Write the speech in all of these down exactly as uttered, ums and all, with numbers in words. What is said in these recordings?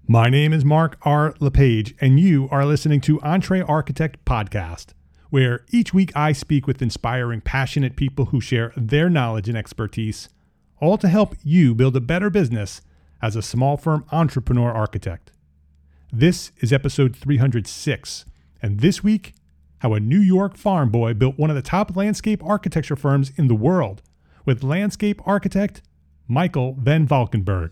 My name is Mark R. LePage, and you are listening to Entre Architect Podcast, where each week I speak with inspiring, passionate people who share their knowledge and expertise, all to help you build a better business as a small firm entrepreneur architect. This is episode three hundred six, and this week, how a New York farm boy built one of the top landscape architecture firms in the world with landscape architect Michael Van Valkenburg.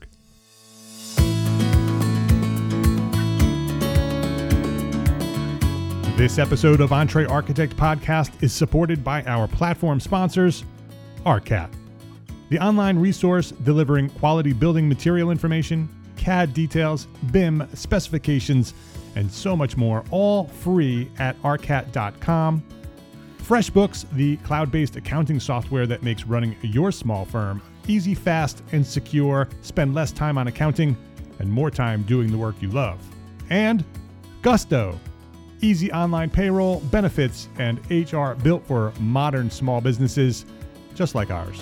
This episode of Entre Architect Podcast is supported by our platform sponsors, ARCAT, the online resource delivering quality building material information, C A D details, B I M specifications, and so much more, all free at arcat dot com. FreshBooks, the cloud-based accounting software that makes running your small firm easy, fast, and secure. Spend less time on accounting and more time doing the work you love. And Gusto, easy online payroll, benefits, and H R built for modern small businesses just like ours.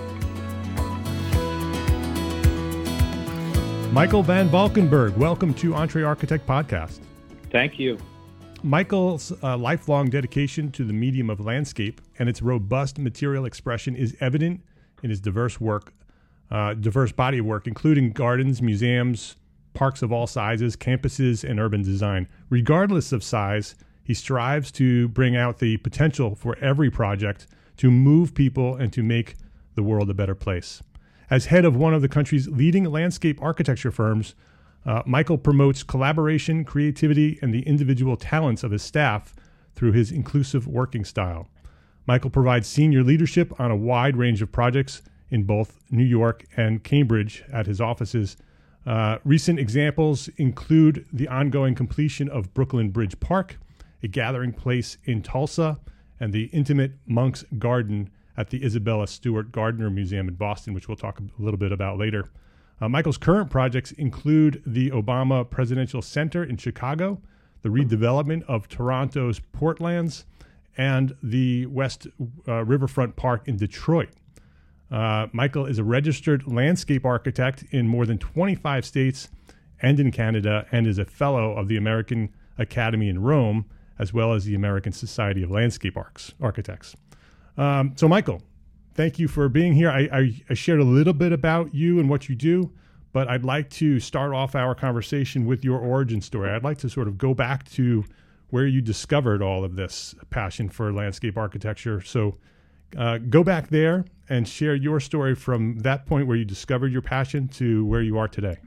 Michael Van Valkenburg, welcome to Entre Architect Podcast. Thank you. Michael's uh, lifelong dedication to the medium of landscape and its robust material expression is evident in his diverse work, uh, diverse body of work, including gardens, museums, parks of all sizes, campuses, and urban design. Regardless of size, he strives to bring out the potential for every project to move people and to make the world a better place. As head of one of the country's leading landscape architecture firms, uh, Michael promotes collaboration, creativity, and the individual talents of his staff through his inclusive working style. Michael provides senior leadership on a wide range of projects in both New York and Cambridge at his offices. Uh, recent examples include the ongoing completion of Brooklyn Bridge Park, a gathering place in Tulsa, and the intimate Monk's Garden at the Isabella Stewart Gardner Museum in Boston, which we'll talk a little bit about later. Uh, Michael's current projects include the Obama Presidential Center in Chicago, the redevelopment of Toronto's Portlands, and the West uh, Riverfront Park in Detroit. Uh, Michael is a registered landscape architect in more than twenty-five states and in Canada, and is a fellow of the American Academy in Rome, as well as the American Society of Landscape Arcs, Architects. Um, so, Michael, thank you for being here. I, I, I shared a little bit about you and what you do, but I'd like to start off our conversation with your origin story. I'd like to sort of go back to where you discovered all of this passion for landscape architecture. So uh, go back there and share your story from that point where you discovered your passion to where you are today.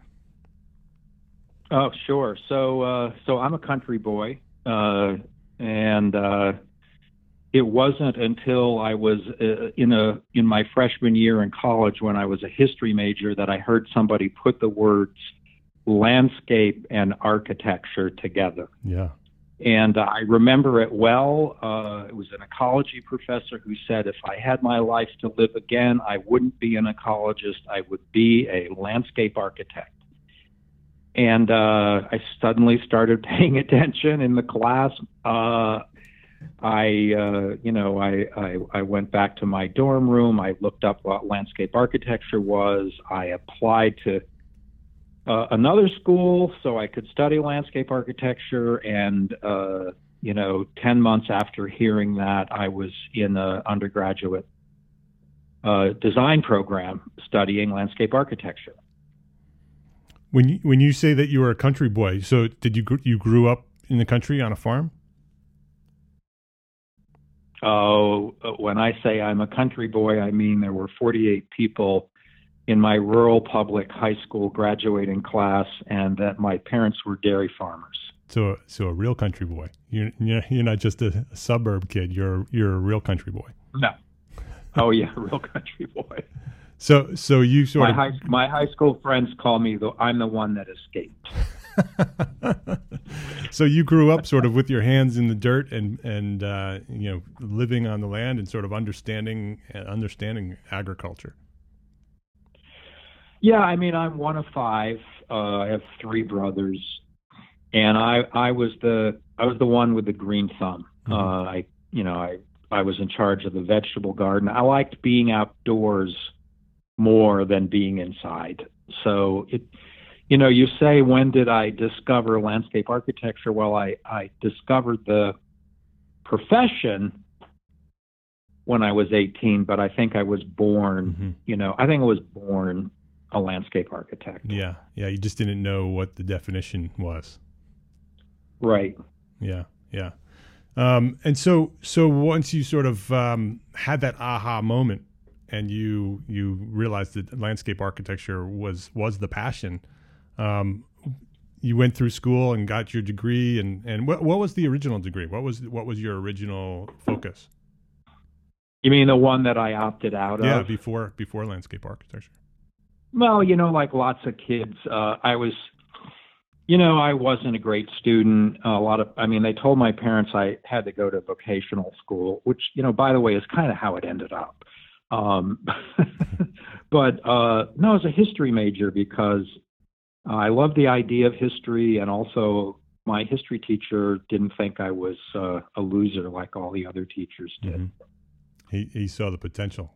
Oh, sure. So, uh, so I'm a country boy, uh, and uh, it wasn't until I was uh, in a in my freshman year in college, when I was a history major, that I heard somebody put the words landscape and architecture together. Yeah. And uh, I remember it well. Uh, it was an ecology professor who said, if I had my life to live again, I wouldn't be an ecologist. I would be a landscape architect. And uh, I suddenly started paying attention in the class. Uh, I, uh, you know, I, I, I went back to my dorm room. I looked up what landscape architecture was. I applied to Uh, another school so I could study landscape architecture, and uh, you know, ten months after hearing that, I was in an undergraduate uh, design program studying landscape architecture. When you, when you say that you were a country boy, so did you you grew up in the country on a farm? Oh, uh, when I say I'm a country boy, I mean there were forty-eight people in my rural public high school graduating class, and that my parents were dairy farmers. So, so a real country boy. You're you're not just a, a suburb kid. You're you're a real country boy. No. Oh yeah, a real country boy. So, so you sort my of high my high school friends call me the I'm the one that escaped. So you grew up sort of with your hands in the dirt and and uh, you know, living on the land and sort of understanding understanding agriculture. Yeah, I mean, I'm one of five. Uh, I have three brothers, and I, I was the I was the one with the green thumb. Mm-hmm. Uh, I, you know, I, I was in charge of the vegetable garden. I liked being outdoors more than being inside. So it, you know, you say, when did I discover landscape architecture? Well, I, I discovered the profession when I was eighteen, but I think I was born, Mm-hmm. you know, I think I was born a landscape architect. Yeah. Yeah. You just didn't know what the definition was. Right. Yeah. Yeah. Um, and so, so once you sort of um, had that aha moment, and you you realized that landscape architecture was was the passion, um, you went through school and got your degree. And, and what what was the original degree? What was what was your original focus? You mean the one that I opted out of? Yeah, before before landscape architecture. Well, you know, like lots of kids, uh, I was, you know, I wasn't a great student. A lot of, I mean, they told my parents I had to go to vocational school, which, you know, by the way, is kind of how it ended up. Um, but uh, no, I was a history major because I loved the idea of history, and also my history teacher didn't think I was uh, a loser like all the other teachers did. Mm-hmm. He he saw the potential.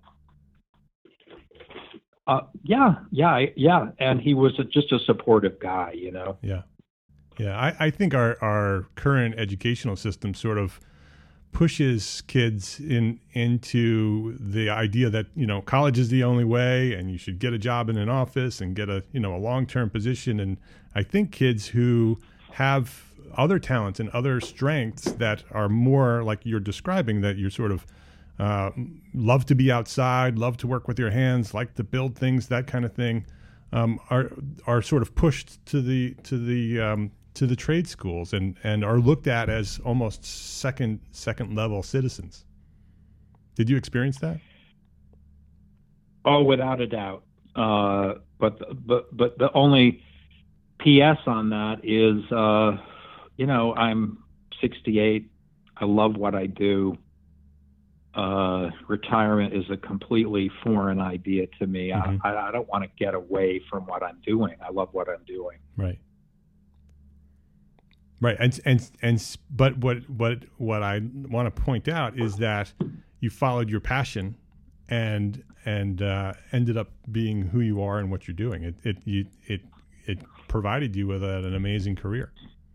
Uh, yeah, yeah, yeah, and he was a, just a supportive guy, you know. Yeah, yeah. I, I think our our current educational system sort of pushes kids in into the idea that, you know, college is the only way, and you should get a job in an office and get a, you know, a long-term position. And I think kids who have other talents and other strengths that are more like you're describing, that you're sort of uh, love to be outside, love to work with your hands, like to build things, that kind of thing, um, are are sort of pushed to the to the um, to the trade schools and, and are looked at as almost second second level citizens. Did you experience that? Oh, without a doubt. Uh, but but but the only P S on that is, uh, you know, I'm sixty-eight. I love what I do. Uh, retirement is a completely foreign idea to me. Mm-hmm. I, I don't want to get away from what I'm doing. I love what I'm doing. Right. Right. And, and, and, but what, what, what I want to point out is that you followed your passion and, and, uh, ended up being who you are and what you're doing. It, it, you, it, it provided you with a, an amazing career.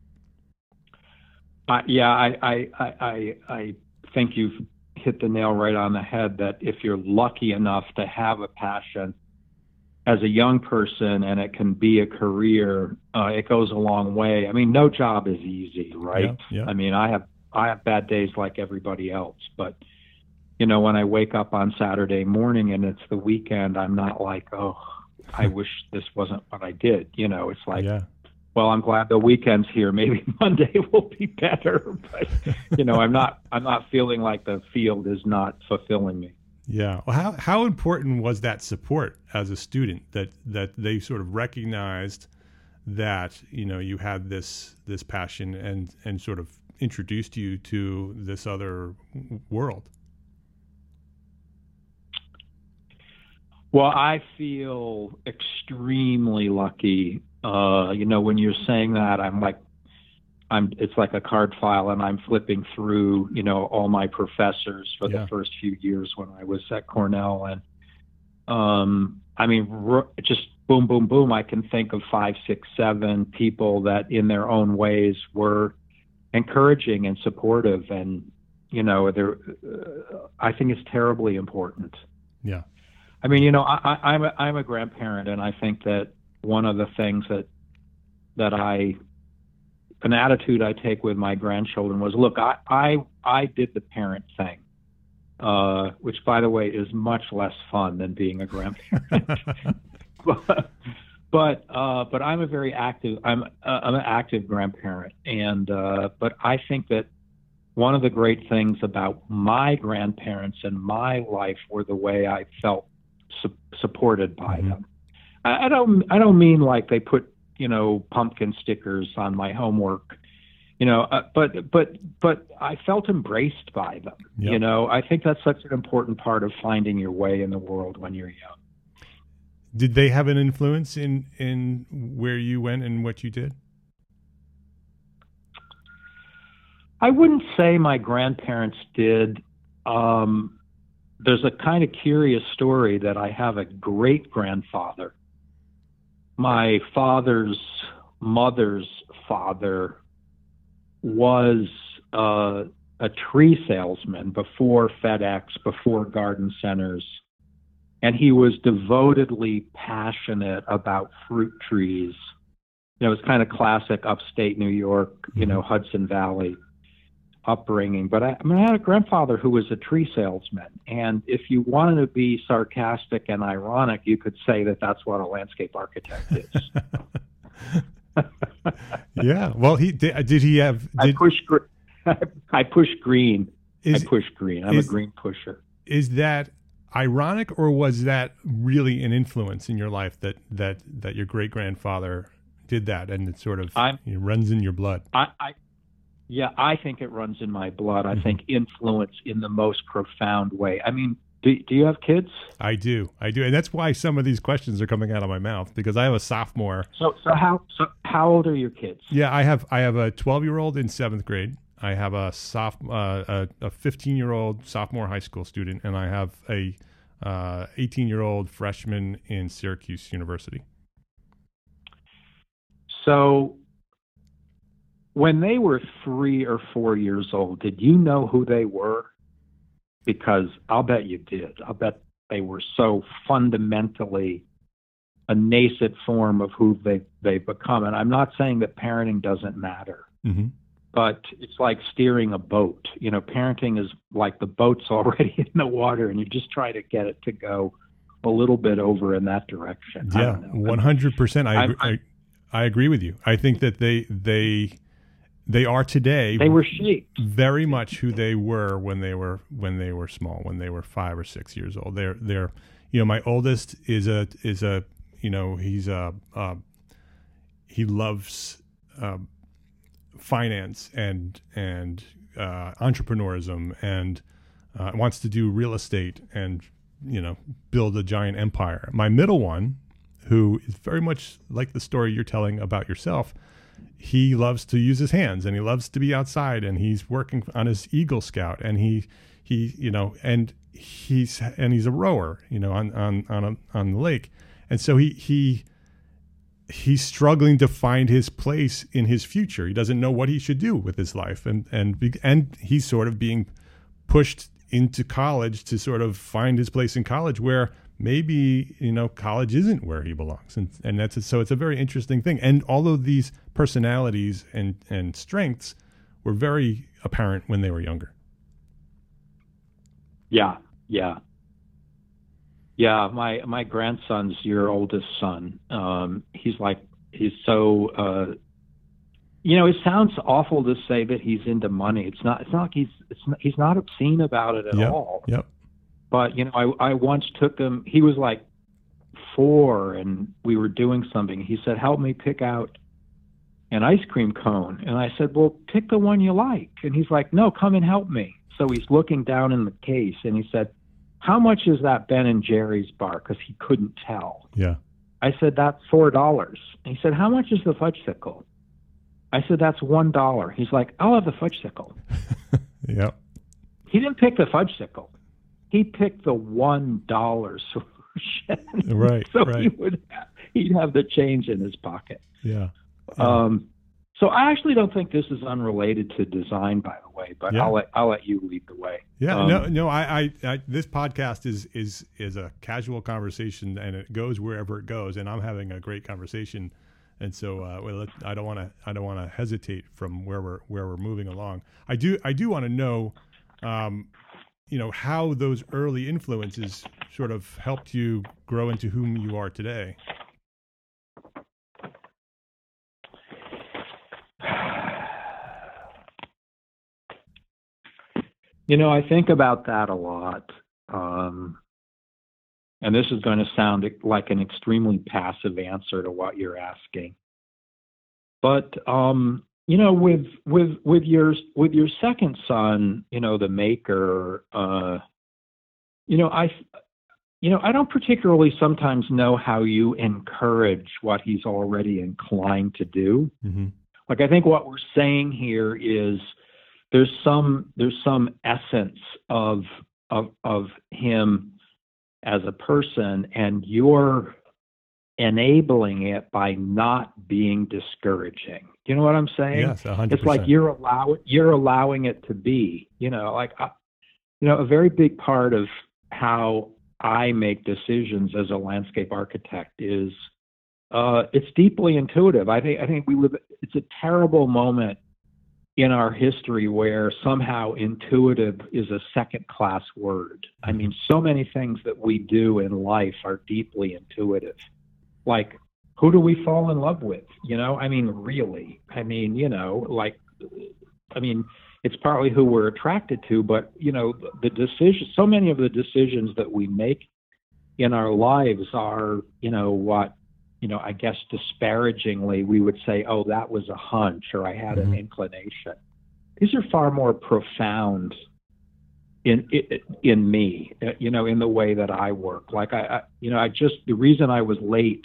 Uh, yeah. I, I, I, I, I think you've hit the nail right on the head, that if you're lucky enough to have a passion as a young person and it can be a career, uh, it goes a long way. I mean, no job is easy, right? Yeah, yeah. I mean, I have, I have bad days like everybody else, but you know, when I wake up on Saturday morning and it's the weekend, I'm not like, oh, I wish this wasn't what I did. You know, it's like, yeah. Well, I'm glad the weekend's here. Maybe Monday will be better, but you know, I'm not. I'm not feeling like the field is not fulfilling me. Yeah. Well, how how important was that support as a student, that that they sort of recognized that, you know, you had this this passion and and sort of introduced you to this other world? Well, I feel extremely lucky. Uh, you know, when you're saying that, I'm like, I'm. It's like a card file, and I'm flipping through, you know, all my professors for yeah. the first few years when I was at Cornell, and um, I mean, r- just boom, boom, boom. I can think of five, six, seven people that, in their own ways, were encouraging and supportive, and you know, they're. Uh, I think it's terribly important. Yeah. I mean, you know, I, I, I'm a, I'm a grandparent, and I think that one of the things that that I, an attitude I take with my grandchildren was, look, I I, I did the parent thing, uh, which, by the way, is much less fun than being a grandparent. but but, uh, but I'm a very active. I'm uh, I'm an active grandparent, and uh, but I think that one of the great things about my grandparents and my life were the way I felt su- supported by mm-hmm. them. I, I don't I don't mean like they put, you know, pumpkin stickers on my homework, you know, uh, but but but I felt embraced by them. Yep. You know, I think that's such an important part of finding your way in the world when you're young. Did they have an influence in in where you went and what you did? I wouldn't say my grandparents did. Um, there's a kind of curious story that I have a great grandfather. my father's mother's father was uh, a tree salesman before FedEx, before garden centers. And he was devotedly passionate about fruit trees. You know, it was kind of classic upstate New York, you know, Hudson Valley upbringing. But I, I mean, I had a grandfather who was a tree salesman. And if you wanted to be sarcastic and ironic, you could say that that's what a landscape architect is. Yeah. Well, he did. Did he have? Did, I push. I push green. Is, I push green. I'm is, a green pusher. Is that ironic, or was that really an influence in your life that that that your great grandfather did that, and it sort of it runs in your blood? I, I yeah, I think it runs in my blood. I mm-hmm. think influence in the most profound way. I mean, do do you have kids? I do, I do, and that's why some of these questions are coming out of my mouth, because I have a sophomore. So so how so how old are your kids? Yeah, I have I have a twelve year old in seventh grade. I have a soph uh, a fifteen year old sophomore high school student, and I have a uh, eighteen year old freshman in Syracuse University. So when they were three or four years old, did you know who they were? Because I'll bet you did. I'll bet they were so fundamentally a nascent form of who they, they've become. And I'm not saying that parenting doesn't matter, mm-hmm. but it's like steering a boat. You know, parenting is like the boat's already in the water, and you just try to get it to go a little bit over in that direction. Yeah, one hundred percent. I, I, I, I agree with you. I think that they they they are today. They were shaped very much who they were when they were when they were small, when they were five or six years old. They're they're you know, my oldest is a is a you know he's a uh, he loves uh, finance and and uh, entrepreneurism, and uh, wants to do real estate and you know build a giant empire. My middle one, who is very much like the story you're telling about yourself, he loves to use his hands, and he loves to be outside, and he's working on his Eagle Scout, and he he you know and he's and he's a rower, you know, on on on a, on the lake, and so he he he's struggling to find his place in his future. He doesn't know what he should do with his life, and and and he's sort of being pushed into college to sort of find his place in college, where maybe, you know, college isn't where he belongs. And and that's a, so it's a very interesting thing. And all of these personalities and, and strengths were very apparent when they were younger. Yeah, yeah. Yeah, my, my grandson's your oldest son. Um, he's like, he's so, uh, you know, it sounds awful to say that he's into money. It's not, it's not like he's, it's not, he's not obscene about it at yep, all. Yep. But, you know, I, I once took him, he was like four, and we were doing something. He said, help me pick out an ice cream cone. And I said, well, pick the one you like. And he's like, no, come and help me. So he's looking down in the case, and he said, how much is that Ben and Jerry's bar? Because he couldn't tell. Yeah. I said, that's four dollars. And he said, how much is the fudgesicle? I said, that's one dollar. He's like, I'll have the fudgesicle. Yep. He didn't pick the fudgesicle. He picked the one dollar solution. Right. so right. he would have, he'd have the change in his pocket. Yeah. yeah. Um, so I actually don't think this is unrelated to design, by the way. But yeah. I'll let I'll let you lead the way. Yeah. Um, no. No. I, I. I. This podcast is is is a casual conversation, and it goes wherever it goes. And I'm having a great conversation, and so uh, well, I don't want to I don't want to hesitate from where we're where we're moving along. I do I do want to know. Um, you know, how those early influences sort of helped you grow into whom you are today. You know, I think about that a lot. Um, and this is going to sound like an extremely passive answer to what you're asking. But, um, you know, with with with your with your second son, you know, the maker, uh, you know, I, you know, I don't particularly sometimes know how you encourage what he's already inclined to do. Mm-hmm. Like, I think what we're saying here is there's some there's some essence of of of him as a person, and you're enabling it by not being discouraging. You know what I'm saying? Yes, one hundred percent. It's like you're allow you're allowing it to be. You know, like I, you know, a very big part of how I make decisions as a landscape architect is uh, it's deeply intuitive. I think I think we live. It's a terrible moment in our history where somehow intuitive is a second-class word. I mean, so many things that we do in life are deeply intuitive. Like, who do we fall in love with? You know, I mean, really. I mean, you know, like, I mean, it's partly who we're attracted to, but, you know, the decision, so many of the decisions that we make in our lives are, you know, what, you know, I guess disparagingly, we would say, oh, that was a hunch, or I had mm-hmm. an inclination. These are far more profound in in me, you know, in the way that I work. Like, I, I you know, I just, the reason I was late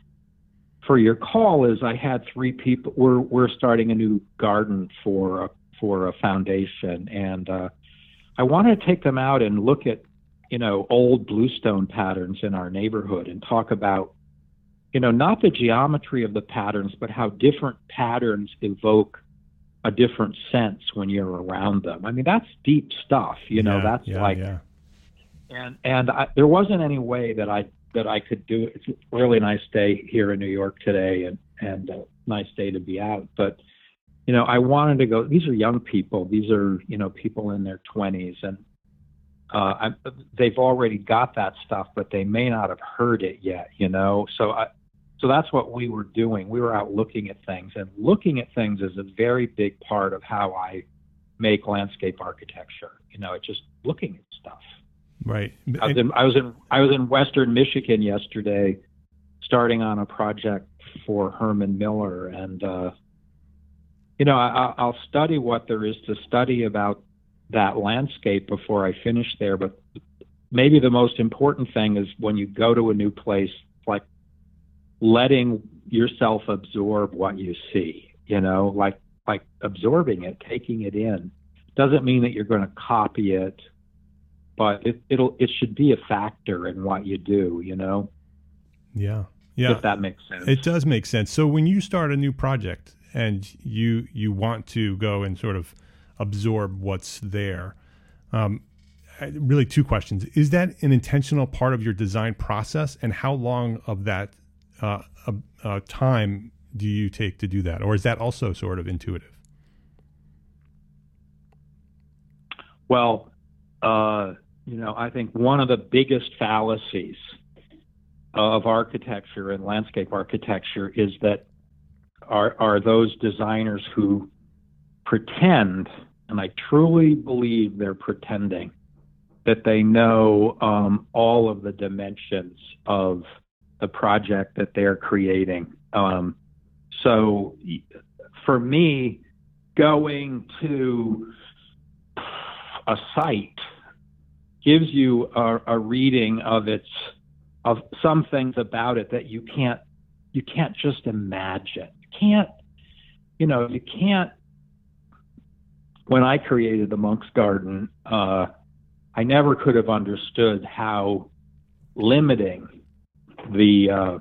for your call is I had three people, we're, we're starting a new garden for a, for a foundation. And uh, I wanted to take them out and look at, you know, old bluestone patterns in our neighborhood and talk about, you know, not the geometry of the patterns, but how different patterns evoke a different sense when you're around them. I mean, that's deep stuff, you know, yeah, that's yeah, like, yeah. and, and I, there wasn't any way that I, that I could do it. It's a really nice day here in New York today, and, and a nice day to be out. But, you know, I wanted to go, these are young people. These are, you know, people in their twenties, and uh, I, they've already got that stuff, but they may not have heard it yet, you know? So I, So that's what we were doing. We were out looking at things, and looking at things is a very big part of how I make landscape architecture. You know, it's just looking at stuff. Right. I was in I was in I was in Western Michigan yesterday, starting on a project for Herman Miller, and uh, you know, I, I'll study what there is to study about that landscape before I finish there. But maybe the most important thing is when you go to a new place, like letting yourself absorb what you see, you know, like, like absorbing it, taking it in. Doesn't mean that you're going to copy it, but it, it'll, it should be a factor in what you do, you know? Yeah. Yeah. If that makes sense. It does make sense. So when you start a new project and you, you want to go and sort of absorb what's there, um, really two questions. Is that an intentional part of your design process, and how long of that Uh, uh, uh, time do you take to do that? Or is that also sort of intuitive? Well, uh, you know, I think one of the biggest fallacies of architecture and landscape architecture is that are, are those designers who pretend, and I truly believe they're pretending, that they know um, all of the dimensions of the project that they're creating. Um, so for me, going to a site gives you a, a reading of its, of some things about it that you can't, you can't just imagine. You can't, you know, you can't, when I created the Monk's Garden, uh, I never could have understood how limiting the uh,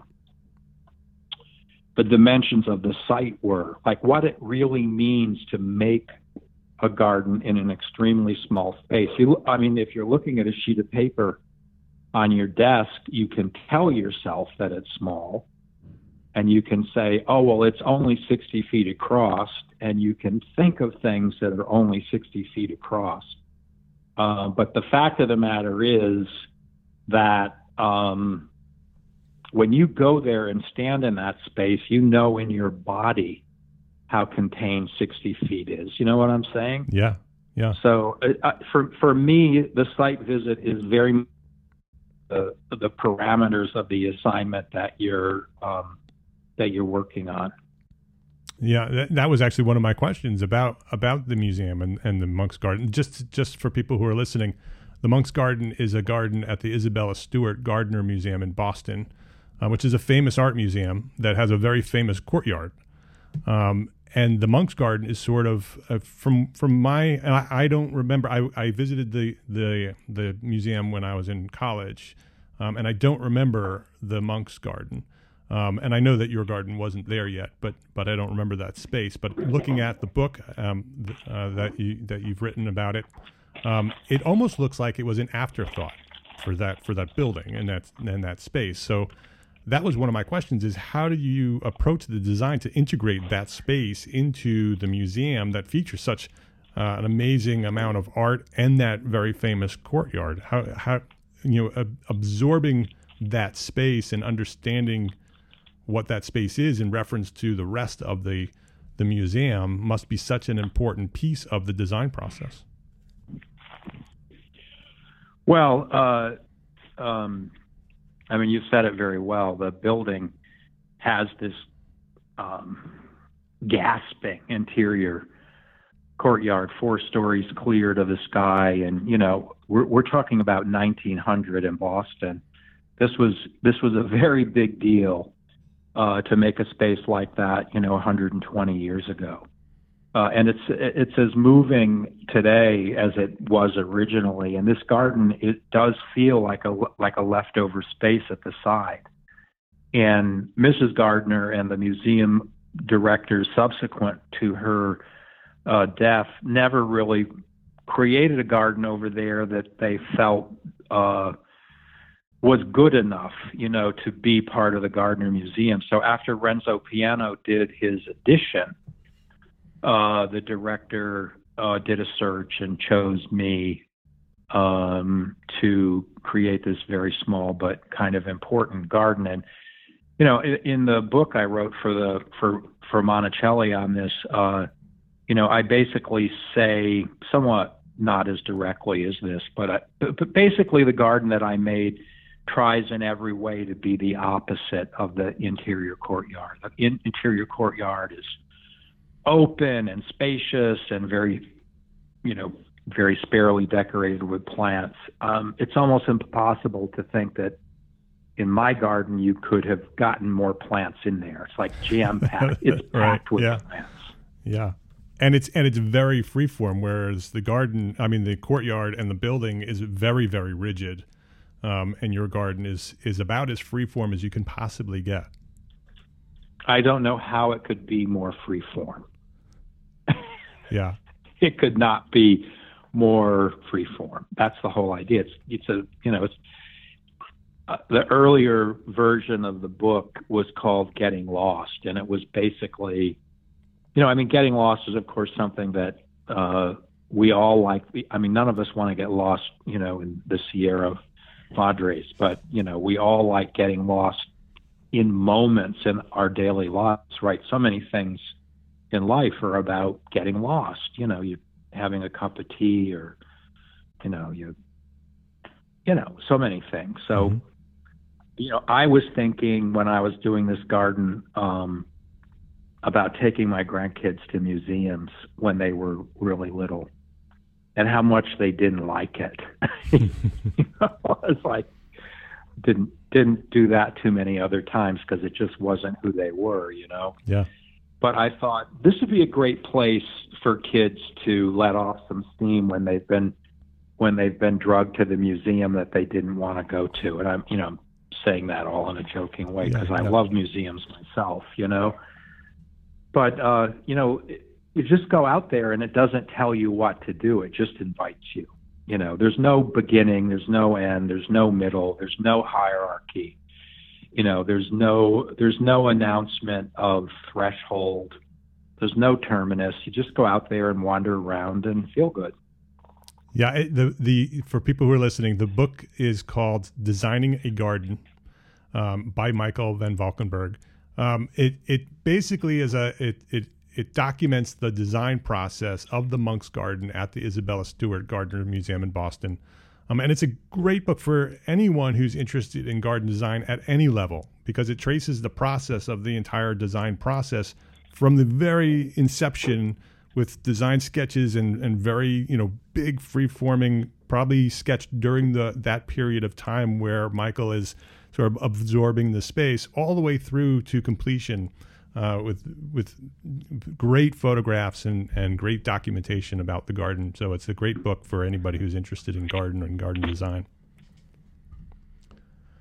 the dimensions of the site were, like what it really means to make a garden in an extremely small space. You, I mean, if you're looking at a sheet of paper on your desk, you can tell yourself that it's small, and you can say, oh, well, it's only sixty feet across, and you can think of things that are only sixty feet across. Uh, but the fact of the matter is that um, when you go there and stand in that space, you know in your body how contained sixty feet is. You know what I'm saying? Yeah, yeah. So uh, for for me, the site visit is very uh, the parameters of the assignment that you're um, that you're working on. Yeah, that, that was actually one of my questions about about the museum and, and the Monk's Garden. Just just for people who are listening, the Monk's Garden is a garden at the Isabella Stewart Gardner Museum in Boston, uh, which is a famous art museum that has a very famous courtyard. Um, and the Monk's Garden is sort of uh, from from my and I, I don't remember. I, I visited the the the museum when I was in college. um, and I don't remember the monk's garden. Um, and I know that your garden wasn't there yet, but but I don't remember that space. But looking at the book um, th- uh, that you that you've written about it, um, it almost looks like it was an afterthought for that for that building and that and that space. So that was one of my questions: is how do you approach the design to integrate that space into the museum that features such uh, an amazing amount of art and that very famous courtyard? How how you know ab- absorbing that space and understanding what that space is in reference to the rest of the the museum must be such an important piece of the design process. Well, uh, um, I mean, you said it very well. The building has this um, gasping interior courtyard, four stories clear to the sky, and you know, we're we're talking about nineteen hundred in Boston. This was this was a very big deal. Uh, to make a space like that, you know, one hundred twenty years ago, uh, and it's it's as moving today as it was originally. And this garden, it does feel like a like a leftover space at the side. And Missus Gardner and the museum directors subsequent to her uh, death never really created a garden over there that they felt Uh, was good enough, you know, to be part of the Gardner Museum. So after Renzo Piano did his addition, uh, the director uh, did a search and chose me um, to create this very small but kind of important garden. And you know, in, in the book I wrote for the for for Monticelli on this, uh, you know, I basically say somewhat not as directly as this, but I, but basically the garden that I made tries in every way to be the opposite of the interior courtyard. The in, interior courtyard is open and spacious and very, you know, very sparely decorated with plants. Um, it's almost impossible to think that in my garden you could have gotten more plants in there. It's like jam-packed. It's packed right. with yeah. plants. Yeah. And it's and it's very freeform, whereas the garden, I mean, the courtyard and the building is very, very rigid. Um, and your garden is is about as freeform as you can possibly get. I don't know how it could be more freeform. Yeah, it could not be more freeform. That's the whole idea. It's it's a you know it's uh, the earlier version of the book was called Getting Lost, and it was basically, you know, I mean, getting lost is of course something that uh, we all like. I mean, none of us want to get lost, you know, in the Sierra Madres, but you know, we all like getting lost in moments in our daily lives, right? So many things in life are about getting lost. You know, you having a cup of tea, or you know, you you know, so many things. So, mm-hmm. you know, I was thinking when I was doing this garden um, about taking my grandkids to museums when they were really little, and how much they didn't like it. you know, I was like, didn't didn't do that too many other times because it just wasn't who they were, you know. Yeah. But I thought this would be a great place for kids to let off some steam when they've been when they've been drugged to the museum that they didn't want to go to. And I'm, you know, I'm saying that all in a joking way because yeah, I yeah. love museums myself, you know. But uh, you know. It, You just go out there and it doesn't tell you what to do. It just invites you. You know, there's no beginning, there's no end, there's no middle, there's no hierarchy. You know, there's no there's no announcement of threshold. There's no terminus. You just go out there and wander around and feel good. Yeah, it, the the for people who are listening, the book is called Designing a Garden um, by Michael Van Valkenburg. Um, it it basically is a it it It documents the design process of the Monk's Garden at the Isabella Stewart Gardner Museum in Boston. Um, and it's a great book for anyone who's interested in garden design at any level, because it traces the process of the entire design process from the very inception with design sketches and, and very, you know, big free-forming, probably sketched during the that period of time where Michael is sort of absorbing the space, all the way through to completion. Uh, with with great photographs and, and great documentation about the garden. So it's a great book for anybody who's interested in garden and garden design.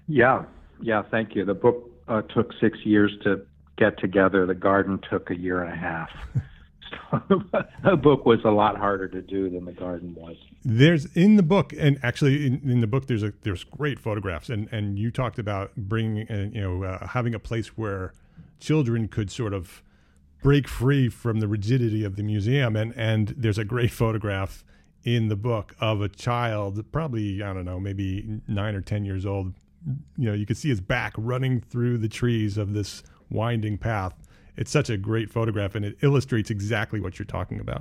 Yeah, yeah, thank you. The book uh, took six years to get together. The garden took a year and a half. So the book was a lot harder to do than the garden was. There's in the book, and actually in, in the book, there's a there's great photographs, and and you talked about bringing, uh, you know, uh, having a place where children could sort of break free from the rigidity of the museum, and and there's a great photograph in the book of a child, probably I don't know, maybe nine or ten years old. You know, you could see his back running through the trees of this winding path. It's such a great photograph, and it illustrates exactly what you're talking about.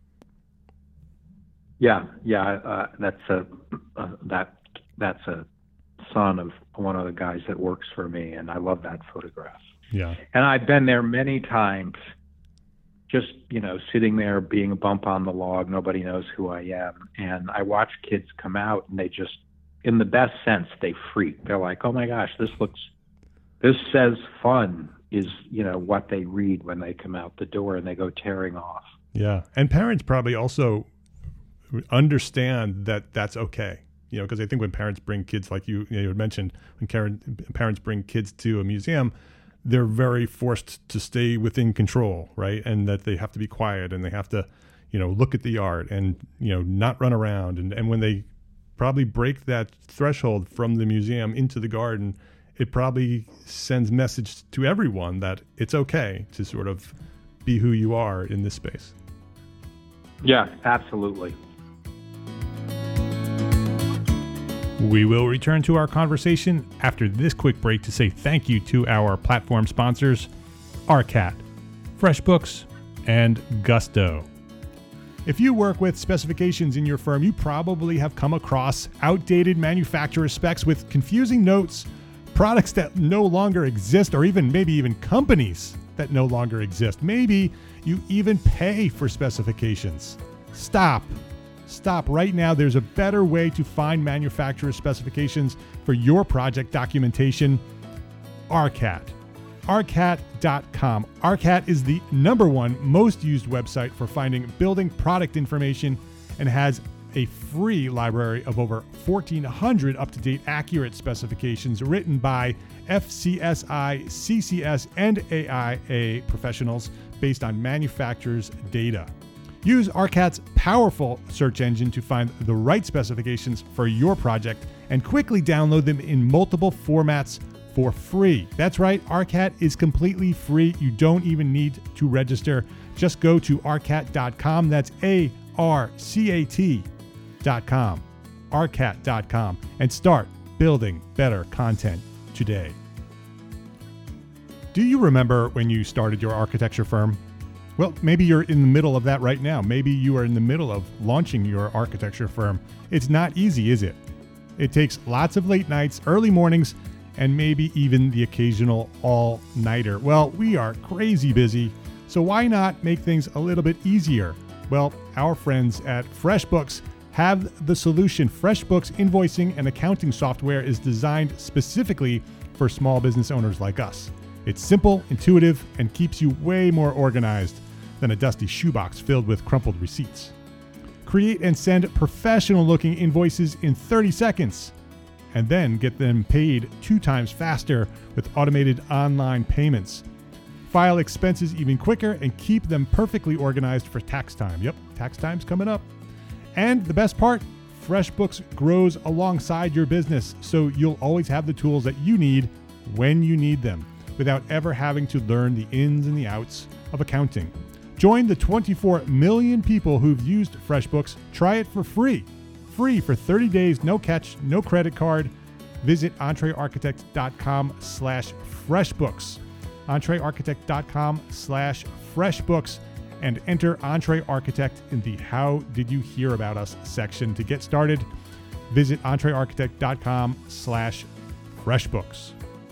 Yeah, yeah, uh, that's a uh, that that's a son of one of the guys that works for me, and I love that photograph. Yeah, and I've been there many times, just you know, sitting there being a bump on the log. Nobody knows who I am, and I watch kids come out, and they just, in the best sense, they freak. They're like, "Oh my gosh, this looks, this says fun." Is, you know, what they read when they come out the door and they go tearing off. Yeah. And parents probably also understand that that's okay. You know, because I think when parents bring kids, like you, you know, you had mentioned, when Karen, parents bring kids to a museum, they're very forced to stay within control, right? And that they have to be quiet and they have to, you know, look at the art and, you know, not run around. And, and when they probably break that threshold from the museum into the garden, it probably sends message to everyone that it's okay to sort of be who you are in this space. Yeah, absolutely. We will return to our conversation after this quick break to say thank you to our platform sponsors, Arcat, FreshBooks, and Gusto. If you work with specifications in your firm, you probably have come across outdated manufacturer specs with confusing notes, products that no longer exist, or even maybe even companies that no longer exist. Maybe you even pay for specifications. Stop. Stop right now. There's a better way to find manufacturer specifications for your project documentation. Arcat. Arcat dot com. Arcat is the number one most used website for finding building product information and has a free library of over fourteen hundred up-to-date accurate specifications written by F C S I, C C S, and A I A professionals based on manufacturers' data. Use Arcat's powerful search engine to find the right specifications for your project and quickly download them in multiple formats for free. That's right, Arcat is completely free. You don't even need to register. Just go to arcat dot com. That's A R C A T dot com, arcat dot com, and start building better content today. Do you remember when you started your architecture firm? Well, maybe you're in the middle of that right now. Maybe you are in the middle of launching your architecture firm. It's not easy, is it? It takes lots of late nights, early mornings, and maybe even the occasional all-nighter. Well, we are crazy busy, so why not make things a little bit easier? Well, our friends at FreshBooks have the solution. FreshBooks invoicing and accounting software is designed specifically for small business owners like us. It's simple, intuitive, and keeps you way more organized than a dusty shoebox filled with crumpled receipts. Create and send professional-looking invoices in thirty seconds, and then get them paid two times faster with automated online payments. File expenses even quicker and keep them perfectly organized for tax time. Yep, tax time's coming up. And the best part, FreshBooks grows alongside your business, so you'll always have the tools that you need when you need them, without ever having to learn the ins and the outs of accounting. Join the twenty-four million people who've used FreshBooks. Try it for free. Free for thirty days, no catch, no credit card. Visit entrearchitect.com slash FreshBooks. entrearchitect.com slash FreshBooks. And enter Entre Architect in the How Did You Hear About Us section to get started. Visit entrearchitect.com slash FreshBooks.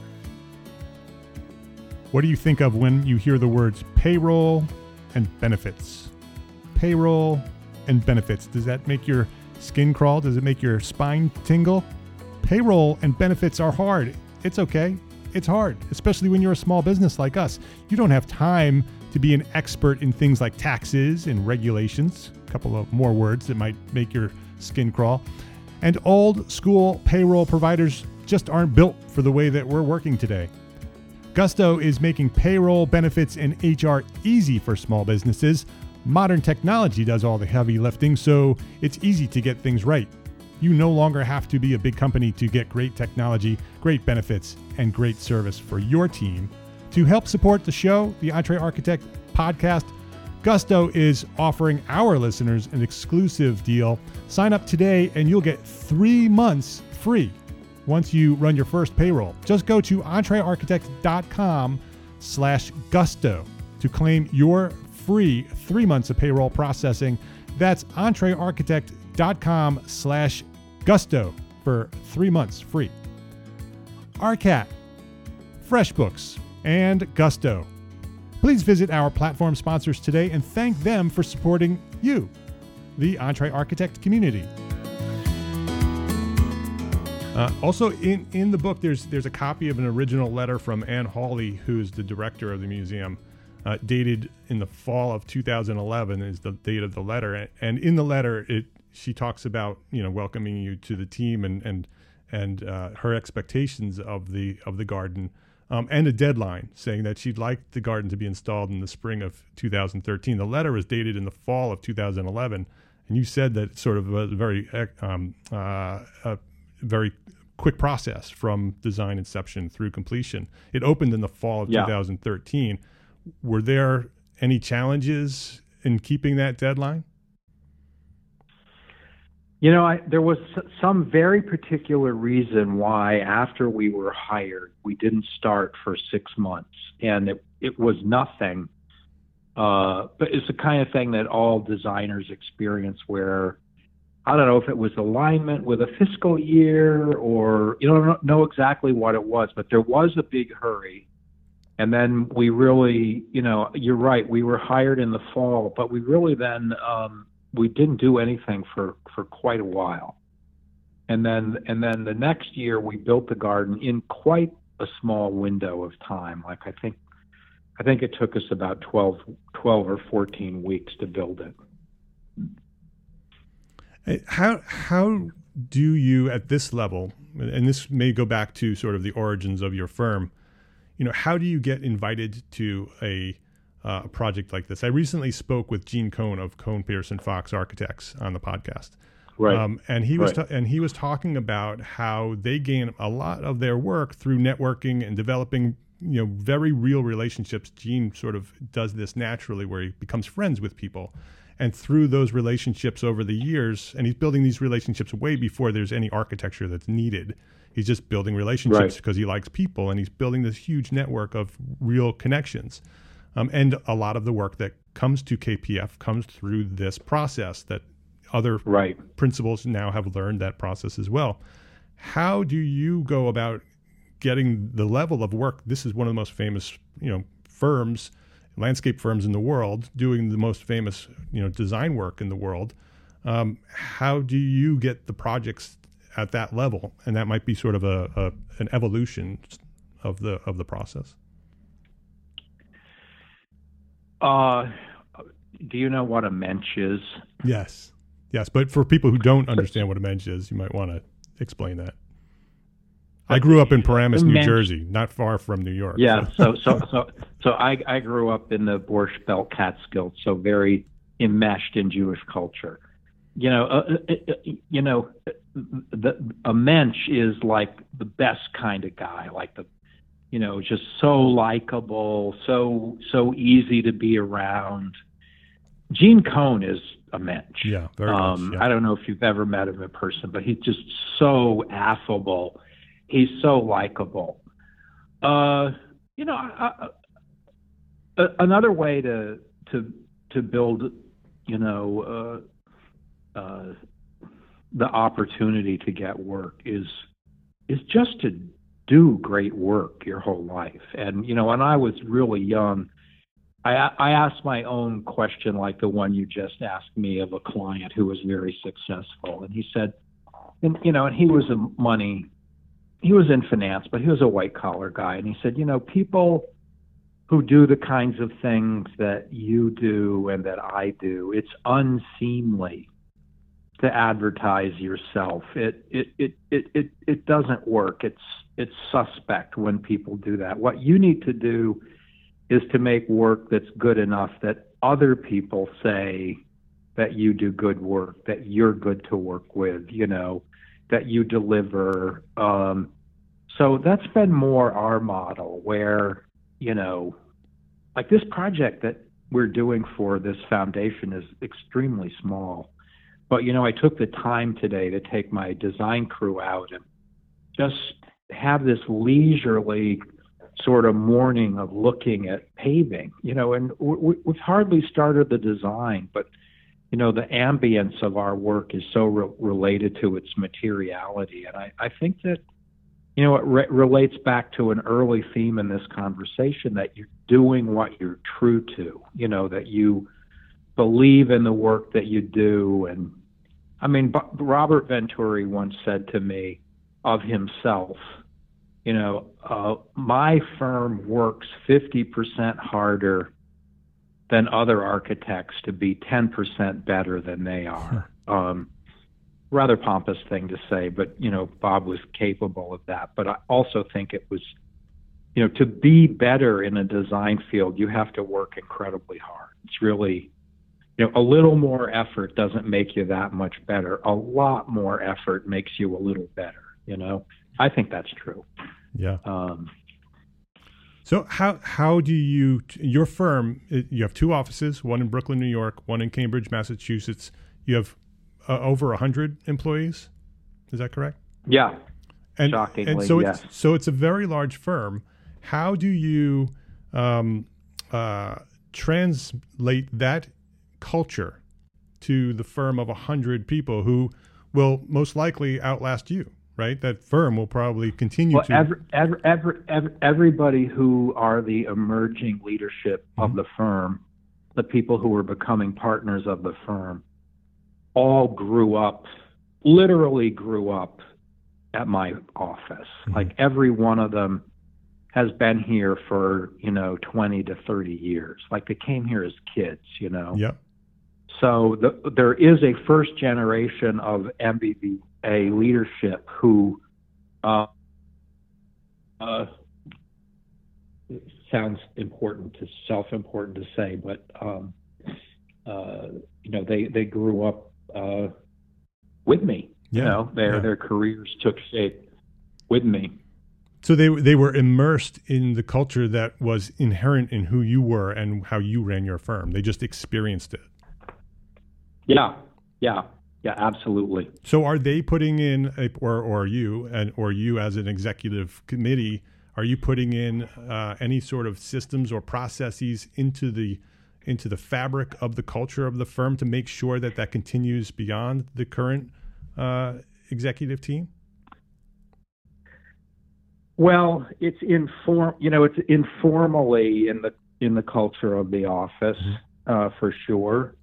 What do you think of when you hear the words payroll and benefits? Payroll and benefits. Does that make your skin crawl? Does it make your spine tingle? Payroll and benefits are hard. It's okay. It's hard, especially when you're a small business like us. You don't have time to be an expert in things like taxes and regulations, a couple of more words that might make your skin crawl. And old school payroll providers just aren't built for the way that we're working today. Gusto is making payroll, benefits, and H R easy for small businesses. Modern technology does all the heavy lifting, so it's easy to get things right. You no longer have to be a big company to get great technology, great benefits, and great service for your team. To help support the show, the Entre Architect podcast, Gusto is offering our listeners an exclusive deal. Sign up today and you'll get three months free once you run your first payroll. Just go to entrearchitect.com slash gusto to claim your free three months of payroll processing. That's entrearchitect.com slash gusto for three months free. Arcat, FreshBooks, and Gusto. Please visit our platform sponsors today and thank them for supporting you, the Entre Architect community. Uh, also, in, in the book, there's there's a copy of an original letter from Ann Hawley, who's the director of the museum, uh, dated in the fall of two thousand eleven is the date of the letter. And in the letter, it she talks about you know welcoming you to the team and and and uh, her expectations of the of the garden. Um, and a deadline, saying that she'd like the garden to be installed in the spring of two thousand thirteen. The letter was dated in the fall of two thousand eleven, and you said that it's sort of a very, um, uh, a very quick process from design inception through completion. It opened in the fall of yeah. two thousand thirteen. Were there any challenges in keeping that deadline? You know, I, there was some very particular reason why after we were hired, we didn't start for six months. And it, it was nothing. Uh, but it's the kind of thing that all designers experience where, I don't know if it was alignment with a fiscal year or, you know, I don't know exactly what it was, but there was a big hurry. And then we really, you know, you're right, we were hired in the fall, but we really then... Um, we didn't do anything for, for quite a while. And then and then the next year we built the garden in quite a small window of time. Like I think I think it took us about twelve, twelve or fourteen weeks to build it. How how do you at this level, and this may go back to sort of the origins of your firm, you know, how do you get invited to a Uh, a project like this? I recently spoke with Gene Cohn of Cohn Pearson Fox Architects on the podcast, right? Um, and he was right. ta- and he was talking about how they gain a lot of their work through networking and developing, you know, very real relationships. Gene sort of does this naturally, where he becomes friends with people, and through those relationships over the years, and he's building these relationships way before there's any architecture that's needed. He's just building relationships right. because he likes people, and he's building this huge network of real connections. Um, and a lot of the work that comes to K P F comes through this process that other right. principals now have learned that process as well. How do you go about getting the level of work? This is one of the most famous, you know, firms, landscape firms in the world, doing the most famous, you know, design work in the world. Um, how do you get the projects at that level? And that might be sort of a, a an evolution of the of the process. Uh, do you know what a mensch is? Yes. Yes. But for people who don't understand what a mensch is, you might want to explain that. I grew up in Paramus, New Jersey, not far from New York. Yeah. So, so, so, so I, I grew up in the Borscht Belt Catskills, so very enmeshed in Jewish culture. You know, uh, you know, the, a mensch is like the best kind of guy, like the, you know, just so likable, so so easy to be around. Gene Cohn is a mensch. Yeah, very um, much. Yeah. I don't know if you've ever met him in person, but he's just so affable. He's so likable. Uh, you know, I, I, another way to to to build, you know, uh, uh, the opportunity to get work is is just to do great work your whole life. And, you know, when I was really young, I, I asked my own question, like the one you just asked me, of a client who was very successful. And he said, and, you know, and he was a money, he was in finance, but he was a white collar guy. And he said, you know, people who do the kinds of things that you do and that I do, it's unseemly to advertise yourself. It it, it it it it doesn't work. It's it's suspect when people do that. What you need to do is to make work that's good enough that other people say that you do good work, that you're good to work with, you know, that you deliver. Um, so that's been more our model where, you know, like this project that we're doing for this foundation is extremely small. But, you know, I took the time today to take my design crew out and just have this leisurely sort of morning of looking at paving, you know, and we, we've hardly started the design, but, you know, the ambience of our work is so re- related to its materiality. And I, I think that, you know, it re- relates back to an early theme in this conversation, that you're doing what you're true to, you know, that you believe in the work that you do. And I mean, B- Robert Venturi once said to me of himself, you know, uh, my firm works fifty percent harder than other architects to be ten percent better than they are. Um, rather pompous thing to say, but, you know, Bob was capable of that. But I also think it was, you know, to be better in a design field, you have to work incredibly hard. It's really, you know, a little more effort doesn't make you that much better. A lot more effort makes you a little better, you know? I think that's true. Yeah. Um, so how how do you, your firm, you have two offices, one in Brooklyn, New York, one in Cambridge, Massachusetts. You have uh, over one hundred employees. Is that correct? Yeah. And, shockingly, and so yes. It's, so it's a very large firm. How do you um, uh, translate that culture to the firm of one hundred people who will most likely outlast you, right? That firm will probably continue well, to... Every, every, every, every, everybody who are the emerging leadership mm-hmm. of the firm, the people who are becoming partners of the firm, all grew up, literally grew up at my office. Mm-hmm. Like every one of them has been here for, you know, twenty to thirty years. Like they came here as kids, you know? Yep. So the, there is a first generation of M B B A leadership who uh, uh, sounds important to self-important to say, but um, uh, you know, they they grew up uh, with me. Yeah. You know, their yeah. their careers took shape with me. So they they were immersed in the culture that was inherent in who you were and how you ran your firm. They just experienced it. Yeah, yeah, yeah, absolutely. So are they putting in, a, or or you, and or you as an executive committee, are you putting in uh, any sort of systems or processes into the into the fabric of the culture of the firm to make sure that that continues beyond the current uh, executive team? Well, it's inform, you know, it's informally in the in the culture of the office, mm-hmm. uh, for sure.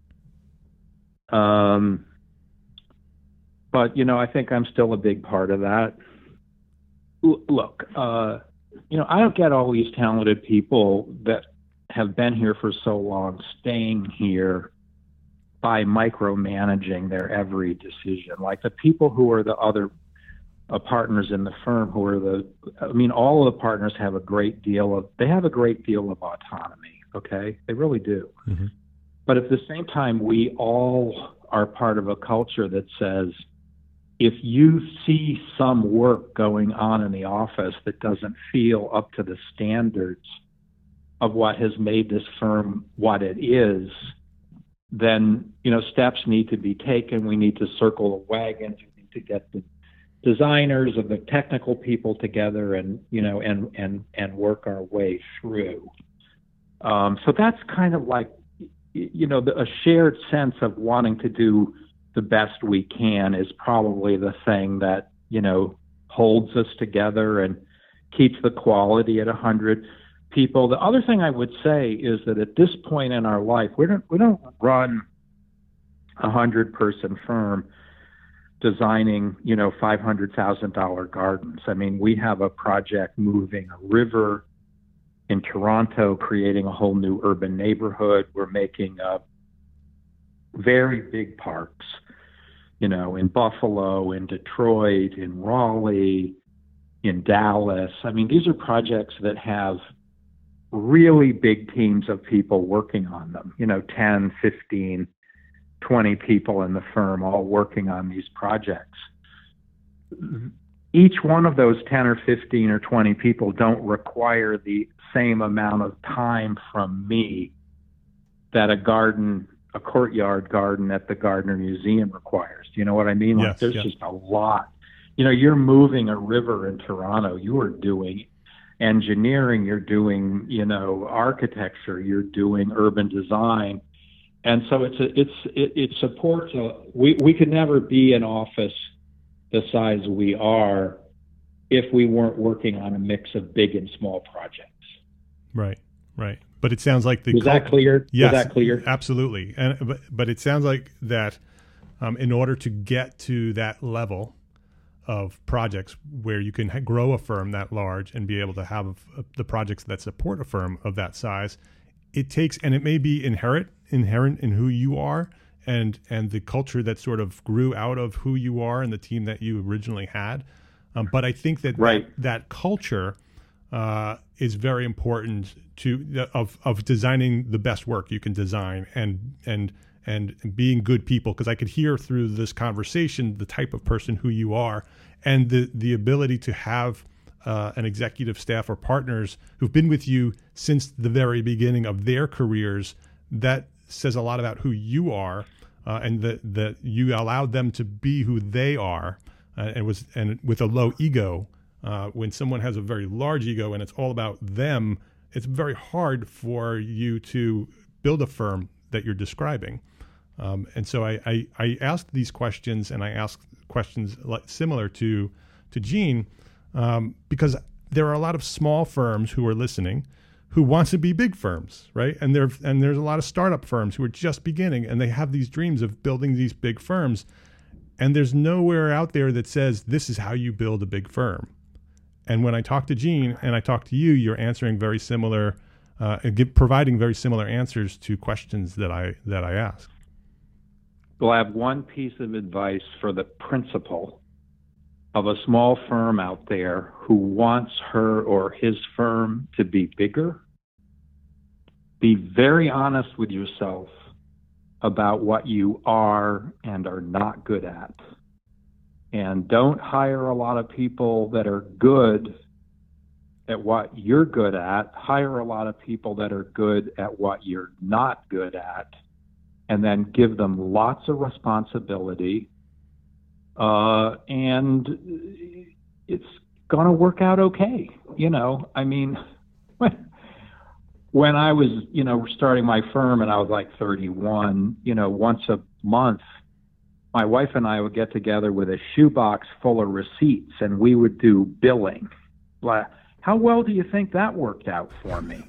Um, but you know, I think I'm still a big part of that. L- look, uh, you know, I don't get all these talented people that have been here for so long staying here by micromanaging their every decision. Like the people who are the other uh, partners in the firm, who are the, I mean, all of the partners have a great deal of, they have a great deal of autonomy. Okay, they really do. Mm-hmm. But at the same time, we all are part of a culture that says, if you see some work going on in the office that doesn't feel up to the standards of what has made this firm what it is, then, you know, steps need to be taken. We need to circle the wagons. We need to get the designers and the technical people together and, you know, and, and, and work our way through. Um, so that's kind of like, you know, the, a shared sense of wanting to do the best we can is probably the thing that, you know, holds us together and keeps the quality at a hundred people. The other thing I would say is that at this point in our life, we don't, we don't run a hundred person firm designing, you know, five hundred thousand dollars gardens. I mean, we have a project moving a river in Toronto, creating a whole new urban neighborhood. We're making uh, very big parks. you know, in Buffalo, in Detroit, in Raleigh, in Dallas. I mean, these are projects that have really big teams of people working on them, you know, ten, fifteen, twenty people in the firm all working on these projects. Each one of those ten or fifteen or twenty people don't require the same amount of time from me that a garden, a courtyard garden at the Gardner Museum requires. Do you know what I mean? Like Yes, there's yes. just a lot. You know, you're moving a river in Toronto. You are doing engineering. You're doing, you know, architecture. You're doing urban design. And so it's a, it's it, it supports a, we we could never be an office the size we are if we weren't working on a mix of big and small projects. Right, right. But it sounds like the Was that clear? Yes, Was that clear? Absolutely. And but but it sounds like that um, in order to get to that level of projects where you can ha- grow a firm that large and be able to have uh, the projects that support a firm of that size, it takes, and it may be inherent inherent in who you are and and the culture that sort of grew out of who you are and the team that you originally had. Um, but I think that Right. that, that culture uh, is very important to of of designing the best work you can design and and and being good people. Because I could hear through this conversation the type of person who you are and the the ability to have uh, an executive staff or partners who've been with you since the very beginning of their careers. That says a lot about who you are, uh, and that that you allowed them to be who they are, uh, and was and with a low ego. Uh, when someone has a very large ego and it's all about them, it's very hard for you to build a firm that you're describing. Um, and so I, I, I asked these questions, and I asked questions like, similar to to Gene, um, because there are a lot of small firms who are listening who want to be big firms, right? And there and there's a lot of startup firms who are just beginning, and they have these dreams of building these big firms. And there's nowhere out there that says this is how you build a big firm. And when I talk to Gene and I talk to you, you're answering very similar, uh, and give, providing very similar answers to questions that I that I ask. Well, I have one piece of advice for the principal of a small firm out there who wants her or his firm to be bigger. Be very honest with yourself about what you are and are not good at. And don't hire a lot of people that are good at what you're good at. Hire a lot of people that are good at what you're not good at, and then give them lots of responsibility. Uh, and it's going to work out okay. You know, I mean, when, when I was, you know, starting my firm and I was like thirty-one, you know, once a month, my wife and I would get together with a shoebox full of receipts and we would do billing. How well do you think that worked out for me?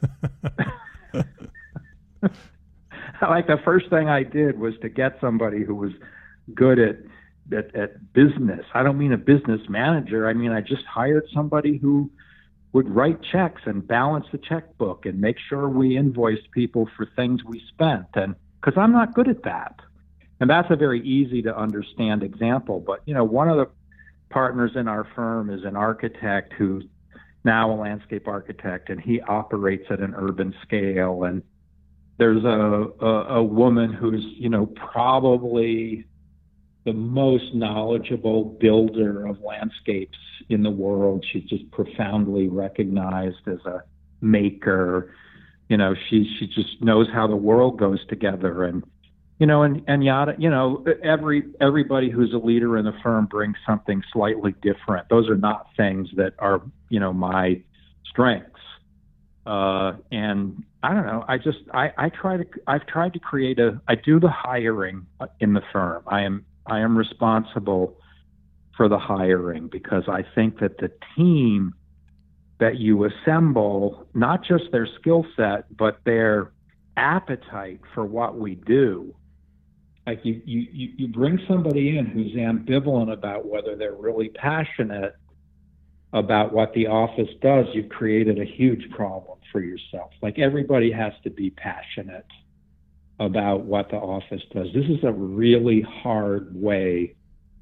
Like the first thing I did was to get somebody who was good at, at, at business. I don't mean a business manager. I mean, I just hired somebody who would write checks and balance the checkbook and make sure we invoiced people for things we spent. And because I'm not good at that. And that's a very easy to understand example. But, you know, one of the partners in our firm is an architect who's now a landscape architect, and he operates at an urban scale. And there's a, a, a woman who's, you know, probably the most knowledgeable builder of landscapes in the world. She's just profoundly recognized as a maker. You know, she, she just knows how the world goes together. And, You know, and, and yada, you know, every everybody who's a leader in the firm brings something slightly different. Those are not things that are, you know, my strengths. Uh, and I don't know. I just I, I try to I've tried to create a I do the hiring in the firm. I am I am responsible for the hiring because I think that the team that you assemble, not just their skill set, but their appetite for what we do. Like you, you, you bring somebody in who's ambivalent about whether they're really passionate about what the office does, you've created a huge problem for yourself. Like everybody has to be passionate about what the office does. This is a really hard way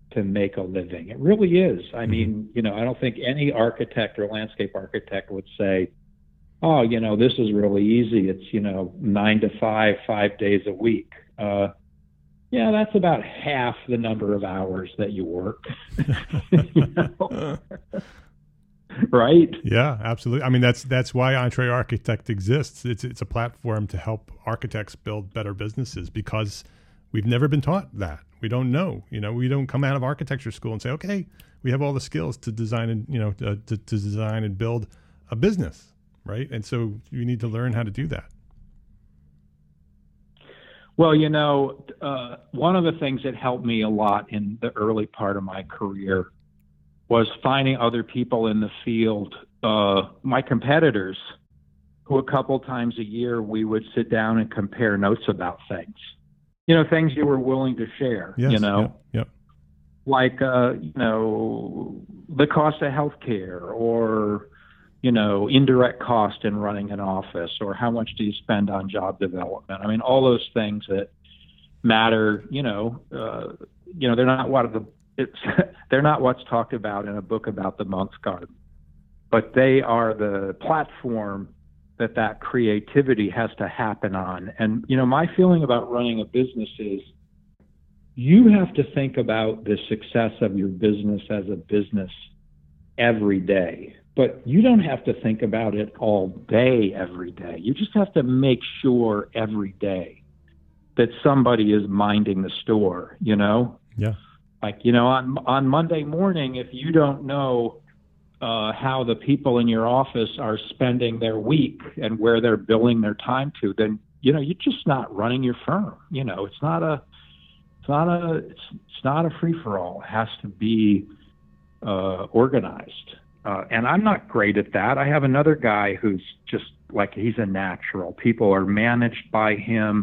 to make a living. It really is. I mm-hmm. mean, you know, I don't think any architect or landscape architect would say, oh, you know, this is really easy. It's, you know, nine to five, five days a week. Uh, yeah, that's about half the number of hours that you work. You know? Right? Yeah, absolutely. I mean, that's that's why Entre Architect exists. It's it's a platform to help architects build better businesses, because we've never been taught that. We don't know. You know, we don't come out of architecture school and say, okay, we have all the skills to design and, you know, to, to, to design and build a business, right? And so you need to learn how to do that. Well, you know, uh, one of the things that helped me a lot in the early part of my career was finding other people in the field, uh, my competitors, who a couple times a year we would sit down and compare notes about things. You know, things you were willing to share, yes, you know, yep, yep. like, uh, you know, the cost of healthcare, or, you know, indirect cost in running an office, or how much do you spend on job development? I mean, all those things that matter, you know, uh, you know, they're not what the, it's, they're not what's talked about in a book about the monk's garden, but they are the platform that that creativity has to happen on. And, you know, my feeling about running a business is you have to think about the success of your business as a business every day, but you don't have to think about it all day, every day. You just have to make sure every day that somebody is minding the store, you know? Yeah. Like, you know, on, on Monday morning, if you don't know Uh, how the people in your office are spending their week and where they're billing their time to, then, you know, you're just not running your firm. You know, it's not a, it's not a, it's, it's not a free for all. It has to be uh, organized. Uh, and I'm not great at that. I have another guy who's just like, he's a natural. People are managed by him,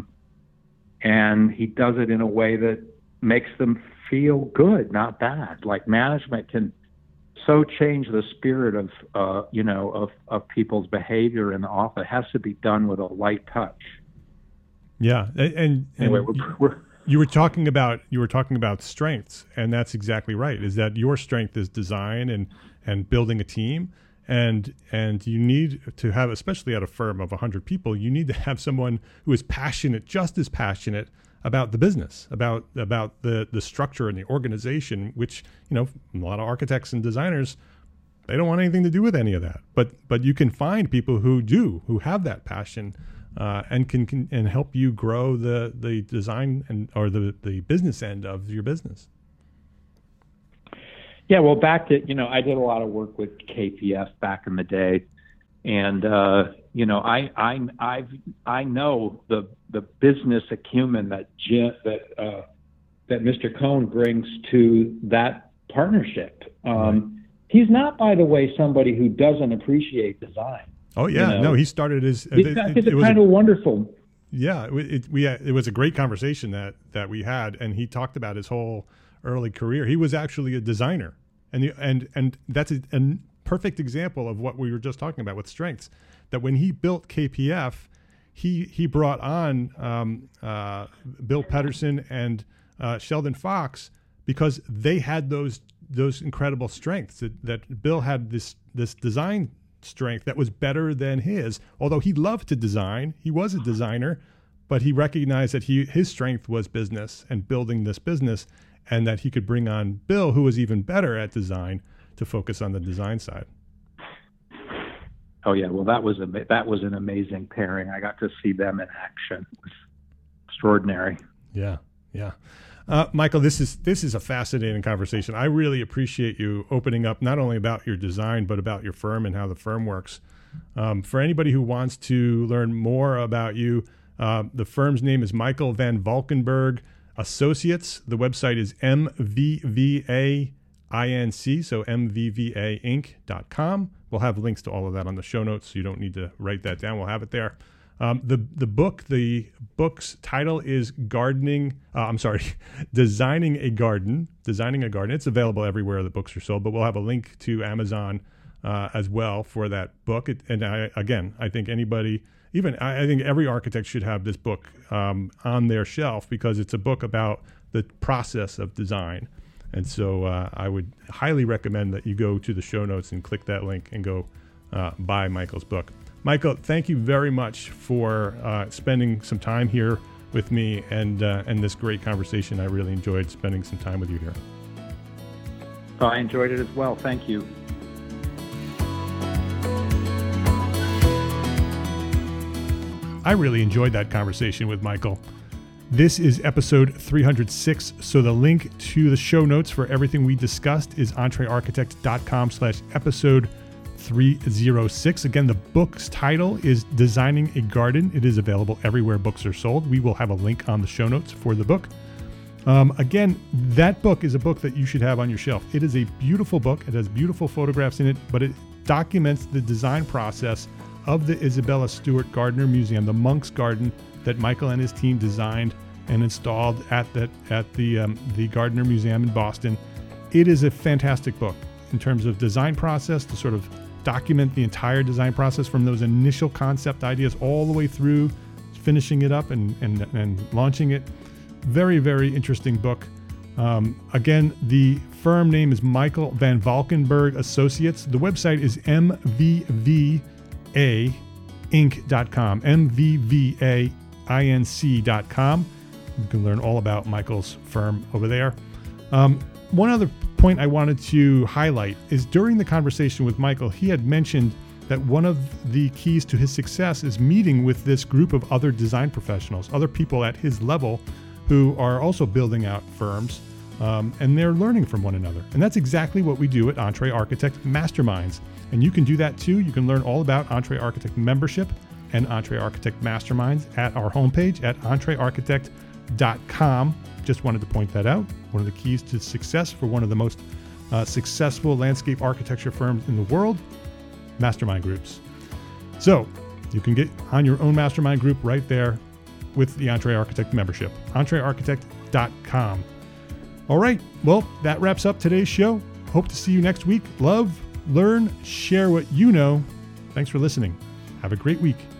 and he does it in a way that makes them feel good, not bad. Like, management can so change the spirit of, uh, you know, of, of people's behavior in the office. It has to be done with a light touch. Yeah. And, and, anyway, we're, we're, you were talking about, you were talking about strengths, and that's exactly right. Is that your strength is design and, and building a team. And, and you need to have, especially at a firm of a hundred people, you need to have someone who is passionate, just as passionate about the business, about about the the structure and the organization, which, you know, a lot of architects and designers, they don't want anything to do with any of that. But but you can find people who do, who have that passion, uh, and can, can and help you grow the the design and or the the business end of your business. Yeah, well, back to, you know, I did a lot of work with K P F back in the day, and uh, you know, I I I've I know the the business acumen that Jim, that uh, that Mister Cohn brings to that partnership. Um, right. He's not, by the way, somebody who doesn't appreciate design. Oh yeah, you know? No, he started his. It's, it, it, it kind a, of wonderful. Yeah, it, it we it was a great conversation that that we had, and he talked about his whole early career. He was actually a designer, and the, and and that's a, a perfect example of what we were just talking about with strengths. That when he built K P F, he he brought on um, uh, Bill Pedersen and uh, Sheldon Fox because they had those those incredible strengths. That, that Bill had this this design strength that was better than his. Although he loved to design, he was a designer, but he recognized that he his strength was business and building this business, and that he could bring on Bill, who was even better at design, to focus on the design side. Oh yeah, well that was a that was an amazing pairing. I got to see them in action. It was extraordinary. Yeah, yeah. Uh, Michael, this is this is a fascinating conversation. I really appreciate you opening up not only about your design, but about your firm and how the firm works. Um, for anybody who wants to learn more about you, uh, the firm's name is Michael Van Valkenburg Associates. The website is M V V A Inc, so M V V A Inc dot com. We'll have links to all of that on the show notes, so you don't need to write that down. We'll have it there. Um, the the book, the book's title is Gardening. Uh, I'm sorry, Designing a Garden. Designing a Garden. It's available everywhere the books are sold, but we'll have a link to Amazon uh, as well for that book. It, and I, again, I think anybody, even I, I think every architect should have this book um, on their shelf, because it's a book about the process of design. And so uh, I would highly recommend that you go to the show notes and click that link and go uh, buy Michael's book. Michael, thank you very much for uh, spending some time here with me and uh, and this great conversation. I really enjoyed spending some time with you here. I enjoyed it as well. Thank you. I really enjoyed that conversation with Michael. This is episode three hundred six, so the link to the show notes for everything we discussed is entrearchitect.com slash episode three oh six. Again, the book's title is Designing a Garden. It is available everywhere books are sold. We will have a link on the show notes for the book. Um, again, that book is a book that you should have on your shelf. It is a beautiful book. It has beautiful photographs in it, but it documents the design process of the Isabella Stewart Gardner Museum, the Monk's Garden that Michael and his team designed and installed at that at the um, the Gardner Museum in Boston. It is a fantastic book in terms of design process to sort of document the entire design process from those initial concept ideas all the way through finishing it up and and, and launching it. Very, very interesting book. Um, again, the firm name is Michael Van Valkenburg Associates. The website is m v v a inc dot com, m v v a inc dot com. You can learn all about Michael's firm over there. Um, one other point I wanted to highlight is during the conversation with Michael, he had mentioned that one of the keys to his success is meeting with this group of other design professionals, other people at his level who are also building out firms, um, and they're learning from one another. And that's exactly what we do at EntreArchitect Masterminds. And you can do that too. You can learn all about EntreArchitect membership and EntreArchitect Masterminds at our homepage at entrearchitect dot com. Just wanted to point that out. One of the keys to success for one of the most uh, successful landscape architecture firms in the world, mastermind groups. So you can get on your own mastermind group right there with the EntreArchitect membership, entrearchitect dot com. All right, well, that wraps up today's show. Hope to see you next week. Love, learn, share what you know. Thanks for listening. Have a great week.